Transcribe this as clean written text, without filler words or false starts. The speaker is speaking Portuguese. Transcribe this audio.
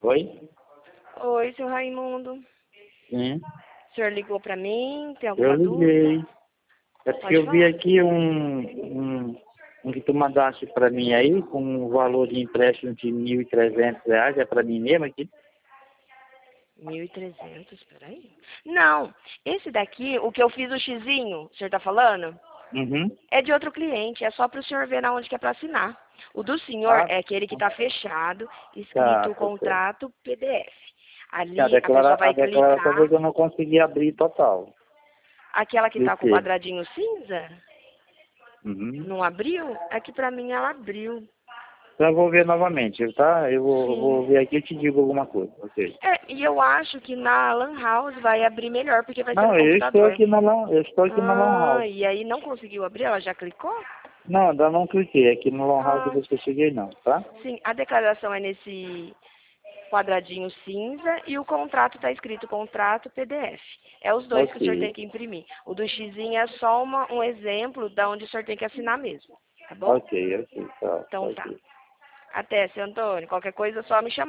Oi? Oi, seu Raimundo. Sim, O senhor ligou pra mim? Tem eu alguma dúvida? liguei. É porque Pode eu vi falar. aqui um que tu mandaste para mim aí, com um valor de empréstimo de R$ 1.300, é para mim mesmo aqui? 1.300, peraí. Não, esse daqui, o que eu fiz o xizinho, o senhor tá falando? Uhum. É de outro cliente, é só pro senhor ver na onde que é pra assinar. O do senhor Ah, é aquele que tá fechado, tá, escrito tá certo. contrato PDF. A, Ali a pessoa a vai declaração foi clicar, que eu não consegui abrir total. aquela que E o tá com o quê? quadradinho cinza, Uhum. não abriu? Aqui pra mim ela abriu. Então eu vou ver novamente, tá? Eu vou Sim. ver aqui e te digo alguma coisa, ok? É, e eu acho que na Lan House vai abrir melhor, porque vai ser no Não, eu estou computador. aqui eu estou aqui na Lan Ah, House. e aí não conseguiu abrir? Ela já clicou? Não, ainda não cliquei aqui no Lan House Ah, depois que eu cheguei não, tá? sim. A declaração é nesse quadradinho cinza e o contrato está escrito contrato PDF. É os dois que o senhor tem Ok, que imprimir. O do xizinho é só um exemplo da onde o senhor tem que assinar mesmo. Tá bom? ok, tá, Então tá. ok. Até, seu Antônio. Qualquer coisa é só me chamar.